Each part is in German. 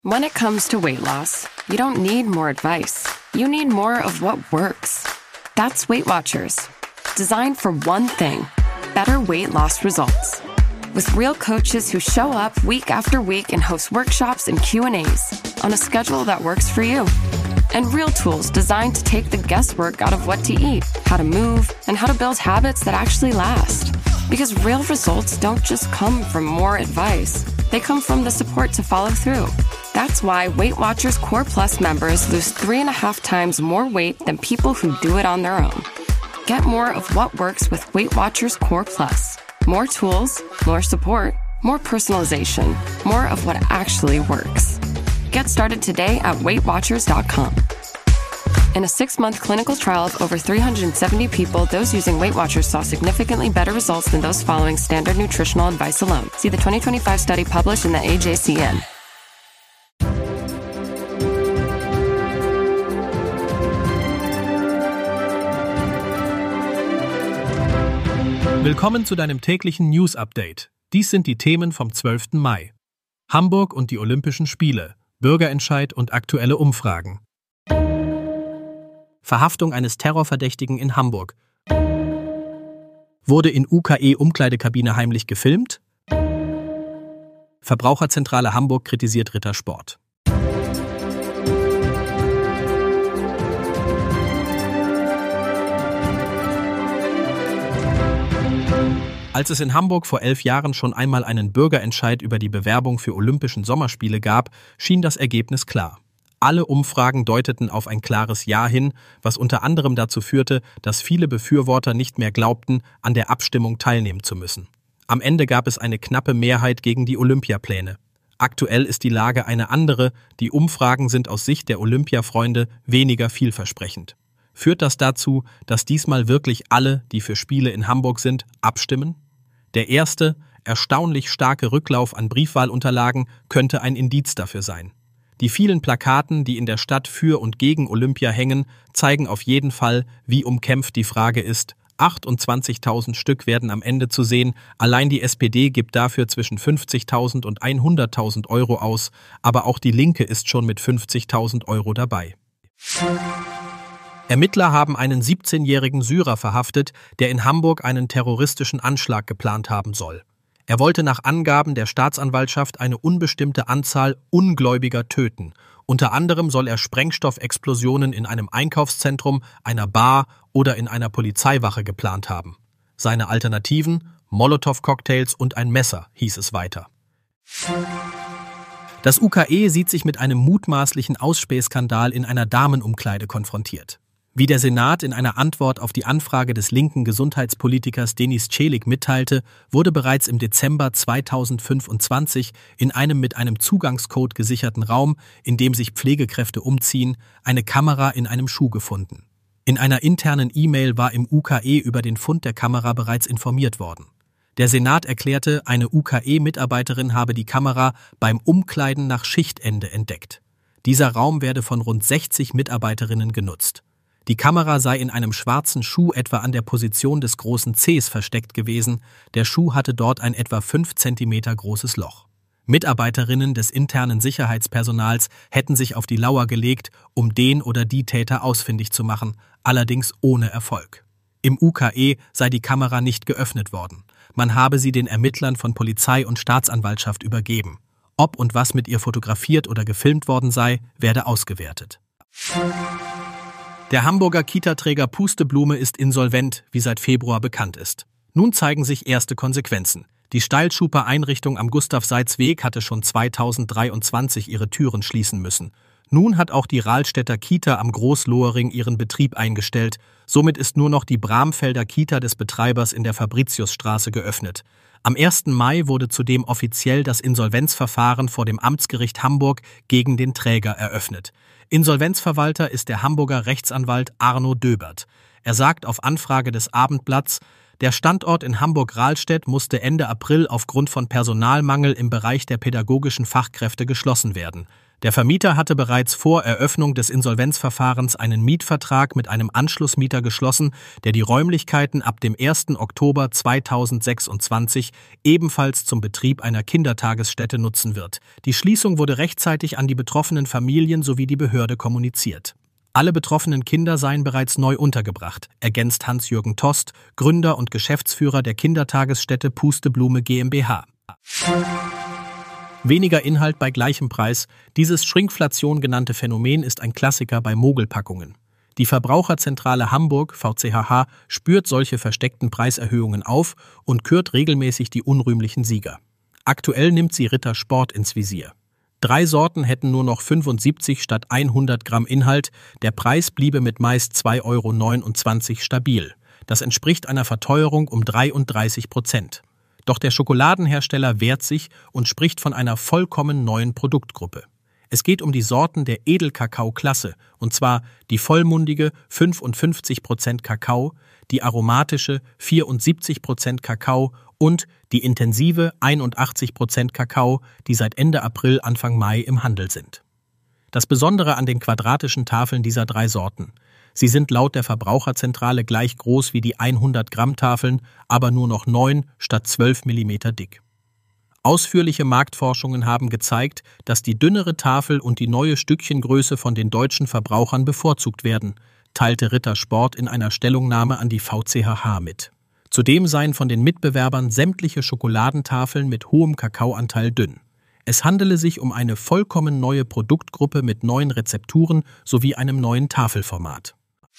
When it comes to weight loss, you don't need more advice. You need more of what works. That's Weight Watchers, designed for one thing: better weight loss results. With real coaches who show up week after week and host workshops and Q&As on a schedule that works for you. And real tools designed to take the guesswork out of what to eat, how to move, and how to build habits that actually last. Because real results don't just come from more advice. They come from the support to follow through. That's why Weight Watchers Core Plus members lose 3.5 times more weight than people who do it on their own. Get more of what works with Weight Watchers Core Plus. More tools, more support, more personalization, more of what actually works. Get started today at WeightWatchers.com. In a 6-month clinical trial of over 370 people, those using Weight Watchers saw significantly better results than those following standard nutritional advice alone. See the 2025 study published in the AJCN. Willkommen zu deinem täglichen News-Update. Dies sind die Themen vom 12. Mai. Hamburg und die Olympischen Spiele, Bürgerentscheid und aktuelle Umfragen. Verhaftung eines Terrorverdächtigen in Hamburg. Wurde in UKE-Umkleidekabine heimlich gefilmt? Verbraucherzentrale Hamburg kritisiert Rittersport. Als es in Hamburg vor 11 Jahren schon einmal einen Bürgerentscheid über die Bewerbung für Olympischen Sommerspiele gab, schien das Ergebnis klar. Alle Umfragen deuteten auf ein klares Ja hin, was unter anderem dazu führte, dass viele Befürworter nicht mehr glaubten, an der Abstimmung teilnehmen zu müssen. Am Ende gab es eine knappe Mehrheit gegen die Olympiapläne. Aktuell ist die Lage eine andere, die Umfragen sind aus Sicht der Olympiafreunde weniger vielversprechend. Führt das dazu, dass diesmal wirklich alle, die für Spiele in Hamburg sind, abstimmen? Der erste, erstaunlich starke Rücklauf an Briefwahlunterlagen könnte ein Indiz dafür sein. Die vielen Plakaten, die in der Stadt für und gegen Olympia hängen, zeigen auf jeden Fall, wie umkämpft die Frage ist. 28.000 Stück werden am Ende zu sehen. Allein die SPD gibt dafür zwischen 50.000 und 100.000 Euro aus, aber auch die Linke ist schon mit 50.000 Euro dabei. Ermittler haben einen 17-jährigen Syrer verhaftet, der in Hamburg einen terroristischen Anschlag geplant haben soll. Er wollte nach Angaben der Staatsanwaltschaft eine unbestimmte Anzahl Ungläubiger töten. Unter anderem soll er Sprengstoffexplosionen in einem Einkaufszentrum, einer Bar oder in einer Polizeiwache geplant haben. Seine Alternativen: Molotow-Cocktails und ein Messer, hieß es weiter. Das UKE sieht sich mit einem mutmaßlichen Ausspähskandal in einer Damenumkleide konfrontiert. Wie der Senat in einer Antwort auf die Anfrage des linken Gesundheitspolitikers Denis Celik mitteilte, wurde bereits im Dezember 2025 in einem mit einem Zugangscode gesicherten Raum, in dem sich Pflegekräfte umziehen, eine Kamera in einem Schuh gefunden. In einer internen E-Mail war im UKE über den Fund der Kamera bereits informiert worden. Der Senat erklärte, eine UKE-Mitarbeiterin habe die Kamera beim Umkleiden nach Schichtende entdeckt. Dieser Raum werde von rund 60 Mitarbeiterinnen genutzt. Die Kamera sei in einem schwarzen Schuh etwa an der Position des großen Zehs versteckt gewesen. Der Schuh hatte dort ein etwa 5 Zentimeter großes Loch. Mitarbeiterinnen des internen Sicherheitspersonals hätten sich auf die Lauer gelegt, um den oder die Täter ausfindig zu machen, allerdings ohne Erfolg. Im UKE sei die Kamera nicht geöffnet worden. Man habe sie den Ermittlern von Polizei und Staatsanwaltschaft übergeben. Ob und was mit ihr fotografiert oder gefilmt worden sei, werde ausgewertet. Der Hamburger Kita-Träger Pusteblume ist insolvent, wie seit Februar bekannt ist. Nun zeigen sich erste Konsequenzen. Die Steilschuper-Einrichtung am Gustav-Seitz-Weg hatte schon 2023 ihre Türen schließen müssen. Nun hat auch die Rahlstädter Kita am Großlohering ihren Betrieb eingestellt. Somit ist nur noch die Bramfelder Kita des Betreibers in der Fabritiusstraße geöffnet. Am 1. Mai wurde zudem offiziell das Insolvenzverfahren vor dem Amtsgericht Hamburg gegen den Träger eröffnet. Insolvenzverwalter ist der Hamburger Rechtsanwalt Arno Döbert. Er sagt auf Anfrage des Abendblatts, der Standort in Hamburg-Rahlstedt musste Ende April aufgrund von Personalmangel im Bereich der pädagogischen Fachkräfte geschlossen werden. Der Vermieter hatte bereits vor Eröffnung des Insolvenzverfahrens einen Mietvertrag mit einem Anschlussmieter geschlossen, der die Räumlichkeiten ab dem 1. Oktober 2026 ebenfalls zum Betrieb einer Kindertagesstätte nutzen wird. Die Schließung wurde rechtzeitig an die betroffenen Familien sowie die Behörde kommuniziert. Alle betroffenen Kinder seien bereits neu untergebracht, ergänzt Hans-Jürgen Tost, Gründer und Geschäftsführer der Kindertagesstätte Pusteblume GmbH. Weniger Inhalt bei gleichem Preis. Dieses Shrinkflation genannte Phänomen ist ein Klassiker bei Mogelpackungen. Die Verbraucherzentrale Hamburg, VCHH, spürt solche versteckten Preiserhöhungen auf und kürt regelmäßig die unrühmlichen Sieger. Aktuell nimmt sie Ritter Sport ins Visier. 3 Sorten hätten nur noch 75 statt 100 Gramm Inhalt. Der Preis bliebe mit meist 2,29 € stabil. Das entspricht einer Verteuerung um 33%. Doch der Schokoladenhersteller wehrt sich und spricht von einer vollkommen neuen Produktgruppe. Es geht um die Sorten der Edelkakao-Klasse, und zwar die vollmundige 55% Kakao, die aromatische 74% Kakao und die intensive 81% Kakao, die seit Ende April, Anfang Mai im Handel sind. Das Besondere an den quadratischen Tafeln dieser 3 Sorten: Sie sind laut der Verbraucherzentrale gleich groß wie die 100-Gramm-Tafeln, aber nur noch 9 statt 12 mm dick. Ausführliche Marktforschungen haben gezeigt, dass die dünnere Tafel und die neue Stückchengröße von den deutschen Verbrauchern bevorzugt werden, teilte Ritter Sport in einer Stellungnahme an die VCHH mit. Zudem seien von den Mitbewerbern sämtliche Schokoladentafeln mit hohem Kakaoanteil dünn. Es handele sich um eine vollkommen neue Produktgruppe mit neuen Rezepturen sowie einem neuen Tafelformat.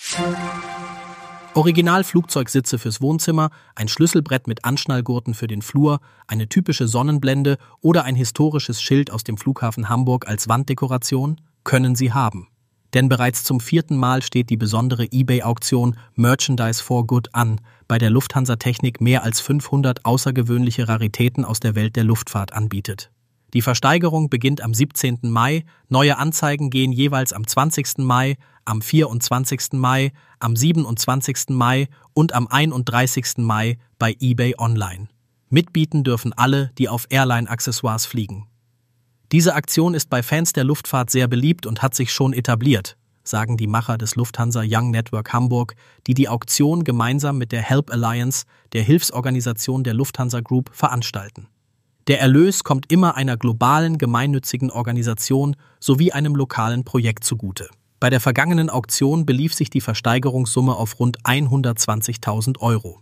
Original-Flugzeugsitze fürs Wohnzimmer, ein Schlüsselbrett mit Anschnallgurten für den Flur, eine typische Sonnenblende oder ein historisches Schild aus dem Flughafen Hamburg als Wanddekoration können Sie haben. Denn bereits zum 4. Mal steht die besondere eBay-Auktion Merchandise for Good an, bei der Lufthansa Technik mehr als 500 außergewöhnliche Raritäten aus der Welt der Luftfahrt anbietet. Die Versteigerung beginnt am 17. Mai, neue Anzeigen gehen jeweils am 20. Mai, am 24. Mai, am 27. Mai und am 31. Mai bei eBay Online. Mitbieten dürfen alle, die auf Airline-Accessoires fliegen. Diese Aktion ist bei Fans der Luftfahrt sehr beliebt und hat sich schon etabliert, sagen die Macher des Lufthansa Young Network Hamburg, die die Auktion gemeinsam mit der Help Alliance, der Hilfsorganisation der Lufthansa Group, veranstalten. Der Erlös kommt immer einer globalen gemeinnützigen Organisation sowie einem lokalen Projekt zugute. Bei der vergangenen Auktion belief sich die Versteigerungssumme auf rund 120.000 €.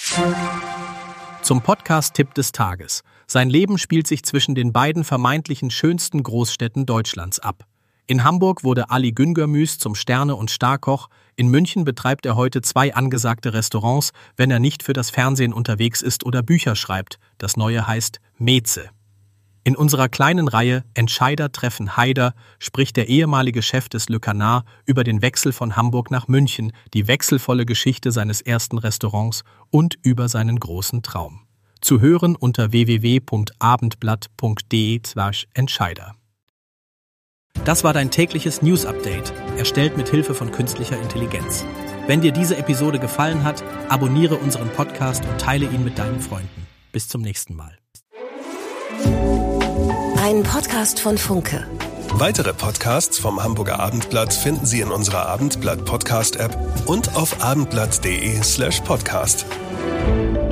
Zum Podcast-Tipp des Tages. Sein Leben spielt sich zwischen den beiden vermeintlichen schönsten Großstädten Deutschlands ab. In Hamburg wurde Ali Güngermüs zum Sterne- und Starkoch. In München betreibt er heute 2 angesagte Restaurants, wenn er nicht für das Fernsehen unterwegs ist oder Bücher schreibt. Das neue heißt Meze. In unserer kleinen Reihe Entscheider treffen Haider spricht der ehemalige Chef des Le Canard über den Wechsel von Hamburg nach München, die wechselvolle Geschichte seines ersten Restaurants und über seinen großen Traum. Zu hören unter www.abendblatt.de/Entscheider. Das war dein tägliches News-Update, erstellt mit Hilfe von künstlicher Intelligenz. Wenn dir diese Episode gefallen hat, abonniere unseren Podcast und teile ihn mit deinen Freunden. Bis zum nächsten Mal. Ein Podcast von Funke. Weitere Podcasts vom Hamburger Abendblatt finden Sie in unserer Abendblatt-Podcast-App und auf abendblatt.de/podcast.